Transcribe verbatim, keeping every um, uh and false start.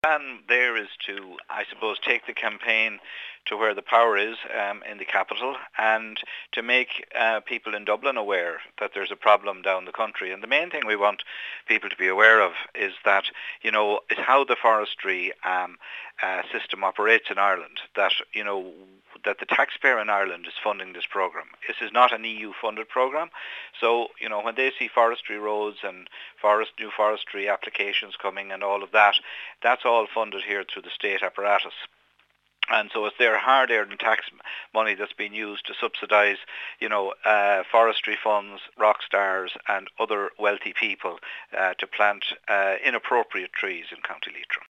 plan there is to, I suppose, take the campaign to where the power is um, in the capital, and to make uh, people in Dublin aware that there's a problem down the country. And the main thing we want people to be aware of is that, you know, is how the forestry um, uh, system operates in Ireland. That, you know, that the taxpayer in Ireland is funding this program. This is not an E U-funded program. So, you know, when they see forestry roads and forest new forestry applications coming and all of that, that's all funded here through the state apparatus. And so it's their hard-earned tax money that's being used to subsidise, you know, uh, forestry funds, rock stars and other wealthy people uh, to plant uh, inappropriate trees in County Leitrim.